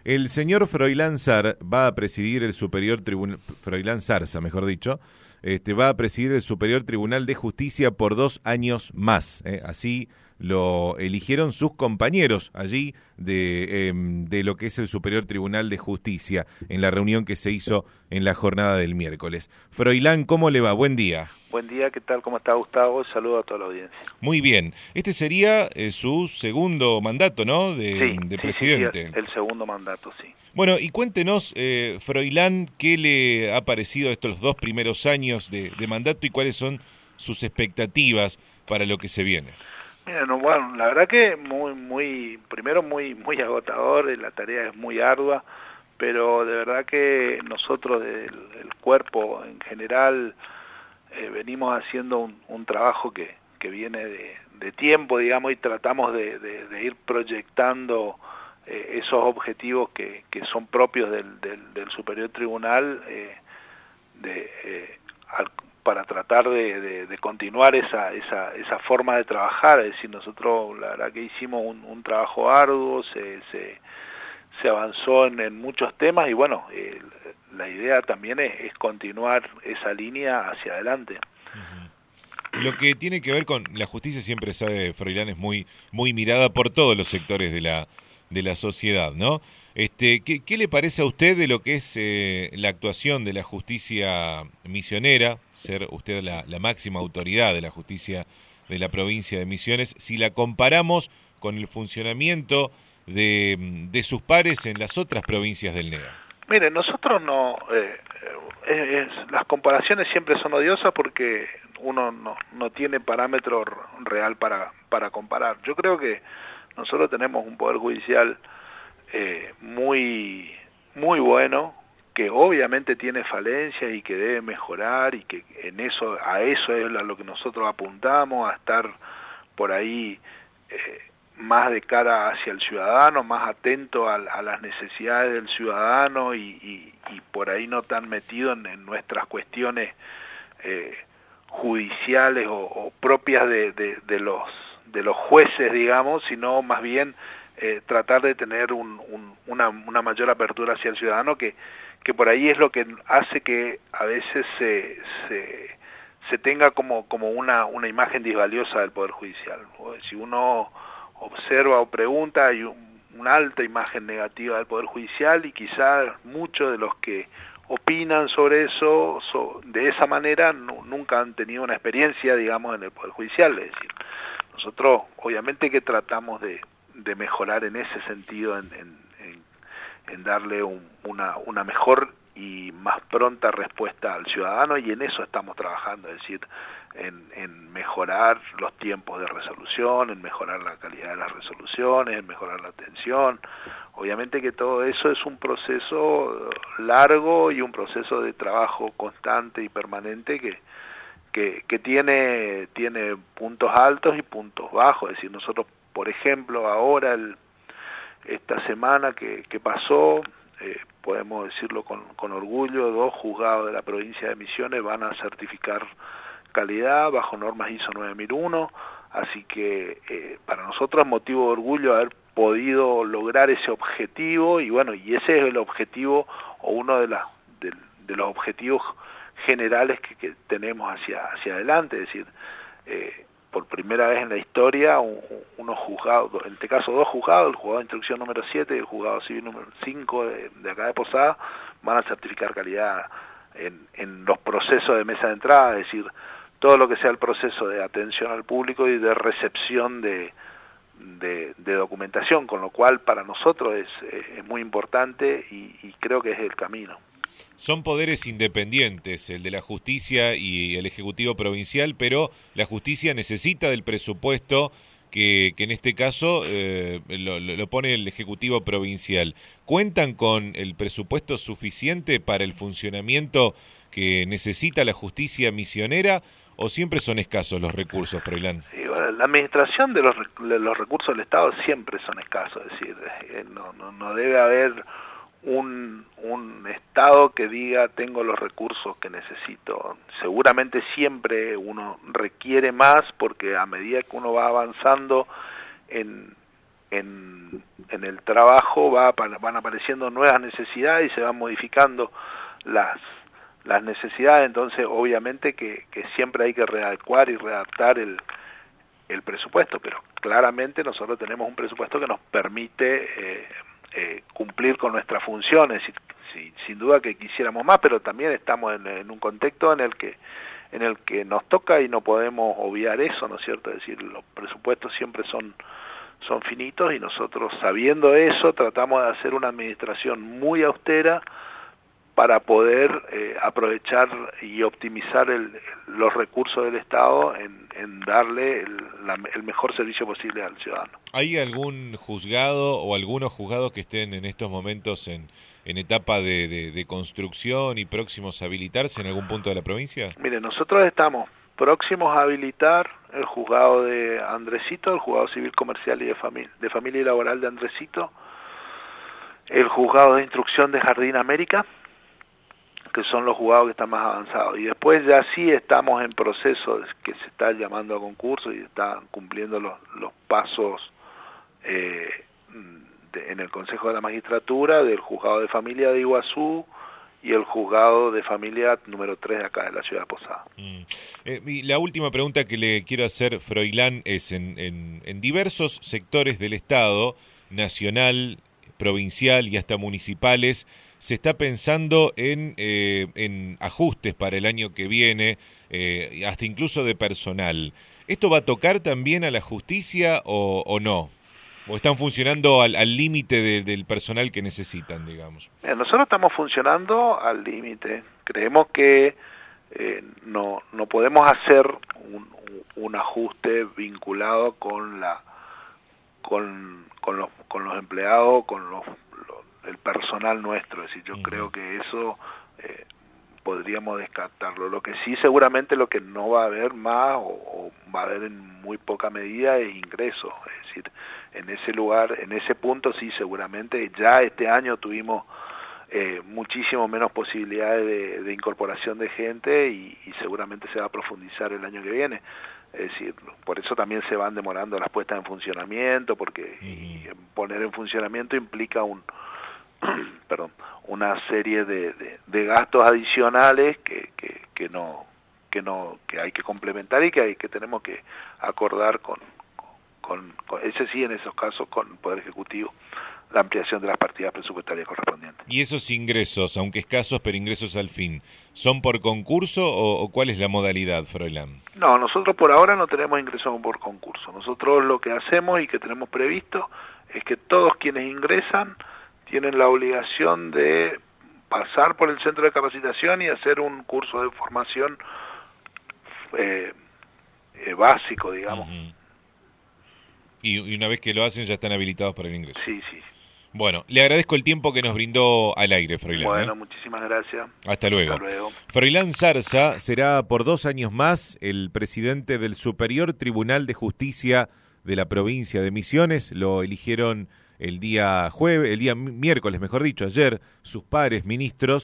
El señor Froilán Sar va a presidir el Superior Tribunal, Froilán Zarza, mejor dicho, va a presidir el Superior Tribunal de Justicia por 2 años más. Así lo eligieron sus compañeros allí de lo que es el Superior Tribunal de Justicia en la reunión que se hizo en la jornada del miércoles. Froilán, ¿cómo le va? Buen día. Buen día, ¿qué tal? ¿Cómo está Gustavo? Saludo a toda la audiencia. Muy bien. Este sería su segundo mandato, ¿no? De presidente. Sí, el segundo mandato, sí. Bueno, y cuéntenos, Froilán, ¿qué le ha parecido estos 2 primeros años de mandato y cuáles son sus expectativas para lo que se viene? Mira, no, bueno, la verdad que primero muy agotador, la tarea es muy ardua, pero de verdad que nosotros, el cuerpo en general, venimos haciendo un trabajo que viene de tiempo, digamos, y tratamos de ir proyectando esos objetivos que son propios del Superior Tribunal para tratar de continuar esa forma de trabajar. Es decir, nosotros la verdad que hicimos un trabajo arduo, se avanzó en muchos temas y bueno, la idea también es continuar esa línea hacia adelante. Lo que tiene que ver con la justicia, siempre sabe Froilán, es muy mirada por todos los sectores de la sociedad, ¿no? ¿Qué le parece a usted de lo que es la actuación de la justicia misionera, ser usted la máxima autoridad de la justicia de la provincia de Misiones, si la comparamos con el funcionamiento de sus pares en las otras provincias del NEA? Mire, nosotros no... las comparaciones siempre son odiosas porque uno no tiene parámetro real para comparar. Yo creo que nosotros tenemos un poder judicial muy bueno, que obviamente tiene falencias y que debe mejorar, y que a eso es a lo que nosotros apuntamos, a estar por ahí más de cara hacia el ciudadano, más atento a las necesidades del ciudadano y por ahí no tan metido en nuestras cuestiones judiciales o propias de los jueces, digamos, sino más bien tratar de tener una mayor apertura hacia el ciudadano, que por ahí es lo que hace que a veces se tenga como una imagen disvaliosa del Poder Judicial. Si uno observa o pregunta, hay una alta imagen negativa del Poder Judicial, y quizás muchos de los que opinan sobre eso, de esa manera, nunca han tenido una experiencia, digamos, en el Poder Judicial. Es decir, nosotros obviamente que tratamos de mejorar en ese sentido, en darle una mejor y más pronta respuesta al ciudadano, y en eso estamos trabajando, es decir, en mejorar los tiempos de resolución, en mejorar la calidad de las resoluciones, en mejorar la atención. Obviamente que todo eso es un proceso largo y un proceso de trabajo constante y permanente que tiene puntos altos y puntos bajos. Es decir, nosotros, por ejemplo, ahora esta semana que pasó, podemos decirlo con orgullo, 2 juzgados de la provincia de Misiones van a certificar calidad bajo normas ISO 9001, así que para nosotros es motivo de orgullo haber podido lograr ese objetivo, y bueno, y ese es el objetivo, o uno de los objetivos generales que tenemos hacia adelante. Es decir, por primera vez en la historia, unos juzgados, en este caso 2 juzgados, el juzgado de instrucción número 7 y el juzgado civil número 5 de acá de Posada, van a certificar calidad en los procesos de mesa de entrada, es decir, todo lo que sea el proceso de atención al público y de recepción de documentación, con lo cual para nosotros es muy importante y creo que es el camino. Son poderes independientes, el de la justicia y el Ejecutivo Provincial, pero la justicia necesita del presupuesto que en este caso lo pone el Ejecutivo Provincial. ¿Cuentan con el presupuesto suficiente para el funcionamiento que necesita la justicia misionera, o siempre son escasos los recursos, Froilán? Sí, bueno, la administración de los recursos del Estado siempre son escasos, es decir, no debe haber un Estado que diga tengo los recursos que necesito. Seguramente siempre uno requiere más, porque a medida que uno va avanzando en en el trabajo van apareciendo nuevas necesidades y se van modificando las necesidades, entonces obviamente que siempre hay que readecuar y readaptar el presupuesto, pero claramente nosotros tenemos un presupuesto que nos permite cumplir con nuestras funciones, sin duda que quisiéramos más, pero también estamos en un contexto en el que nos toca y no podemos obviar eso, ¿no es cierto? Es decir, los presupuestos siempre son finitos y nosotros, sabiendo eso, tratamos de hacer una administración muy austera para poder aprovechar y optimizar los recursos del Estado en darle el mejor servicio posible al ciudadano. ¿Hay algún juzgado o algunos juzgados que estén en estos momentos en etapa de construcción y próximos a habilitarse en algún punto de la provincia? Mire, nosotros estamos próximos a habilitar el juzgado de Andresito, el juzgado civil comercial y de familia y laboral de Andresito, el juzgado de instrucción de Jardín América, que son los juzgados que están más avanzados, y después ya sí estamos en proceso que se está llamando a concurso y están cumpliendo los pasos en el Consejo de la Magistratura del juzgado de familia de Iguazú y el juzgado de familia número 3 de acá de la ciudad de Posada. Y la última pregunta que le quiero hacer, Froilán, es en diversos sectores del Estado, nacional, provincial y hasta municipales, se está pensando en ajustes para el año que viene, hasta incluso de personal. ¿Esto va a tocar también a la justicia o no? ¿O están funcionando al límite del personal que necesitan, digamos? Nosotros estamos funcionando al límite. Creemos que no podemos hacer un ajuste vinculado con los empleados, el personal nuestro. Es decir, yo creo que eso podríamos descartarlo. Lo que sí, seguramente lo que no va a haber más o va a haber en muy poca medida es ingresos. Es decir, en ese lugar, en ese punto sí, seguramente ya este año tuvimos muchísimo menos posibilidades de incorporación de gente y seguramente se va a profundizar el año que viene. Es decir, por eso también se van demorando las puestas en funcionamiento, porque poner en funcionamiento implica una serie de gastos adicionales que hay que complementar y que tenemos que acordar con ese sí, en esos casos, con el Poder Ejecutivo, la ampliación de las partidas presupuestarias correspondientes. ¿Y esos ingresos, aunque escasos, pero ingresos al fin, son por concurso o cuál es la modalidad, Froilán? No, nosotros por ahora no tenemos ingresos por concurso. Nosotros lo que hacemos y que tenemos previsto es que todos quienes ingresan tienen la obligación de pasar por el centro de capacitación y hacer un curso de formación básico, digamos. Y una vez que lo hacen ya están habilitados para el ingreso. Sí, sí. Bueno, le agradezco el tiempo que nos brindó al aire, Froilán. Bueno, muchísimas gracias. Hasta luego. Hasta luego. Froilán Zarza será por 2 años más el presidente del Superior Tribunal de Justicia de la provincia de Misiones. Lo eligieron el día miércoles, mejor dicho, ayer, sus pares ministros.